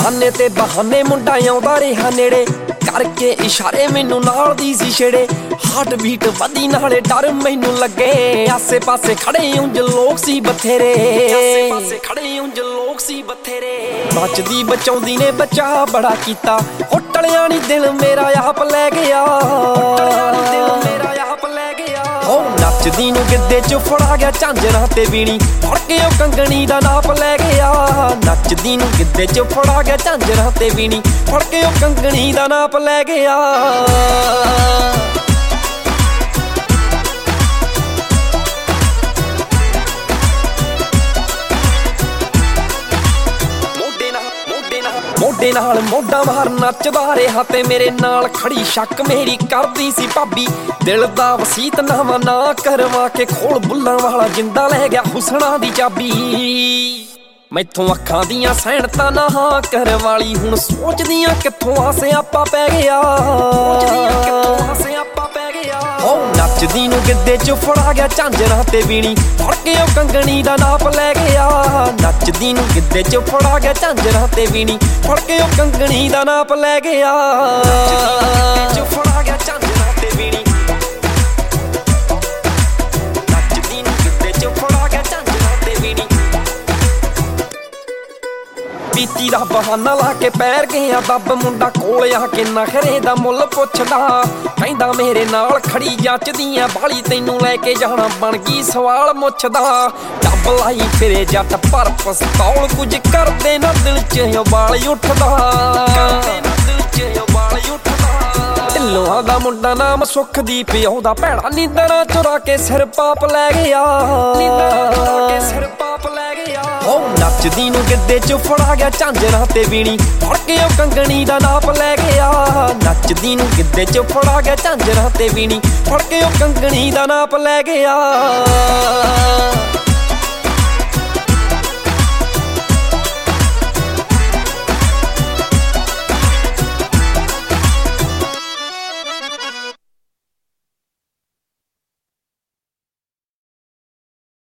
ਆਨੇ ਤੇ ਬਹਾਨੇ ਮੁੰਡਾ ਆਉਂਦਾ ਰਿਹਾ ਨੇੜੇ, ਕਰਕੇ ਇਸ਼ਾਰੇ ਮੈਨੂੰ ਨਾਲ ਦੀ ਸੀ ਛੇੜੇ। ਹਾਰਟ ਬੀਟ ਵਧੀ ਨਾਲੇ ਡਰ ਮੈਨੂੰ ਲੱਗੇ, ਆਸੇ ਪਾਸੇ ਖੜੇ ਉਂਝ ਲੋਕ ਸੀ ਬਥੇਰੇ, ਆਸੇ ਪਾਸੇ ਖੜੇ ਉਂਝ ਲੋਕ ਸੀ ਬਥੇਰੇ। ਬਚਦੀ ਬਚਾਉਂਦੀ ਨੇ ਬਚਾ ਬੜਾ ਕੀਤਾ, ਟਲਿਆ ਨੀ ਦਿਲ ਮੇਰਾ ਆਪ ਲੈ ਗਿਆ, ਦਿਲ ਮੇਰਾ ਆਪ ਲੈ ਗਿਆ। ਉਹ ਨੱਚਦੀ ਨੂੰ ਗਿੱਧੇ ਚ ਫੜਾ ਗਿਆ ਝਾਂਜਰਾਂ ਤੇ ਵੀਣੀ, ਫੜ ਕੇ ਉਹ ਕੰਗਣੀ ਦਾ ਨਾਪ ਲੈ ਗਿਆ। ਨੱਚਦੀ ਨੂੰ ਗਿੱਧੇ ਚ ਫੜਾ ਗਿਆ ਝਾਂਜਰਾਂ ਤੇ ਵੀਣੀ, ਫੜ ਕੇ ਉਹ ਕੰਗਣੀ ਦਾ ਨਾਪ ਲੈ ਗਿਆ। ਮੋਢੇ ਨਾਲ ਮੋਢਾ ਮਾਰ ਨੱਚਦਾ ਰਿਹਾ ਤੇ ਮੇਰੇ ਨਾਲ ਖੜੀ ਸ਼ੱਕ ਮੇਰੀ ਕਰਦੀ ਸੀ ਭਾਬੀ। ਦਿਲ ਦਾ ਵਸੀਤ ਨਾਵਾਂ ਨਾ ਕਰਵਾ ਕੇ ਖੋਲ ਬੁੱਲਾਂ ਵਾਲਾ ਜਿੰਦਾ ਲੈ ਗਿਆ ਹੁਸਨਾ ਦੀ ਚਾਬੀ। ਮੈਥੋਂ ਅੱਖਾਂ ਦੀਆਂ ਸੈਣਤਾਂ ਨਾ ਕਰਵਾਲੀ, ਹੁਣ ਸੋਚਦੀਆਂ ਕਿੱਥੋਂ ਆ ਸਿਆਪਾ ਪੈ ਗਿਆ, ਨੱਚਦੀ ਨੂੰ ਗਿੱਧੇ ਚ ਫੜਾ ਗਿਆ ਝਾਂਜਰਾਂ ਤੇ ਵੀਣੀ, ਫੜ ਕੇ ਉਹ ਕੰਗਣੀ ਦਾ ਨਾਪ ਲੈ ਗਿਆ। ਨੱਚਦੀ ਨੂੰ ਗਿੱਧੇ ਚ ਫੜਾ ਗਿਆ ਝਾਂਜਰਾਂ ਤੇ ਵੀਣੀ, ਫੜ ਕੇ ਉਹ ਕੰਗਣੀ ਦਾ ਨਾਪ ਲੈ ਗਿਆ। ਗਿੱਧੇ ਚ ਫੜਾ ਗਿਆ ਝਾਂਜਰਾਂ ਤੇ ਵੀਣੀ, ਨੱਚਦੀ ਨੂੰ ਗਿੱਧੇ ਚ ਫੜਾ ਗਿਆ ਝਾਂਜਰਾਂ ਤੇ ਵੀਣੀ। ਪੀਤੀ ਦਾ ਬਹਾਨਾ ਲਾ ਕੇ ਪੈਰ ਗਿਆ ਦੱਬ, ਮੁੰਡਾ ਕੋਲ ਆ ਕੇ ਨਖਰੇ ਦਾ ਮੁੱਲ ਪੁੱਛਦਾ, ਕਹਿੰਦਾ ਮੇਰੇ ਨਾਲ ਖੜੀ ਜੱਚਦੀਆਂ ਬਾਲੀ, ਤੈਨੂੰ ਲੈ ਕੇ ਜਾਣਾ ਬਣ ਗਈ ਸਵਾਲ ਮੁੱਛਦਾ। ਡੱਬ ਲਾਈ ਫਿਰੇ ਜੱਟ ਪਰ ਪਸਤੌਲ, ਕੁਝ ਕਰਦੇ ਨਾ ਦਿਲ ਚ ਉਬਾਲ ਉੱਠਦਾ, ਢਿੱਲੋਂ ਦਾ ਮੁੰਡਾ ਨਾਮ ਸੁਖਦੀਪ ਉਹਦਾ, ਭੈੜਾ ਨੀਂਦਰਾਂ ਚੁਰਾ ਕੇ ਸਿਰ ਪਾਪ ਲੈ ਗਿਆ, ਸਿਰ ਪਾਪ ਲੈ ਗਿਆ। ਉਹ ਨੱਚਦੀ ਨੂੰ ਗਿੱਧੇ ਚ ਫੜਾ ਗਿਆ ਝਾਂਜਰਾਂ ਤੇ ਵੀਣੀ, ਫੜ ਕੇ ਉਹ ਕੰਗਣੀ ਦਾ ਨਾਪ ਲੈ ਗਿਆ। ਨੱਚਦੀ ਨੂੰ ਗਿੱਧੇ ਚ ਫੜਾ ਗਿਆ ਝਾਂਜਰਾਂ ਤੇ ਵੀਣੀ, ਫੜ ਕੇ ਉਹ ਕੰਗਣੀ ਦਾ ਨਾਪ ਲੈ ਗਿਆ।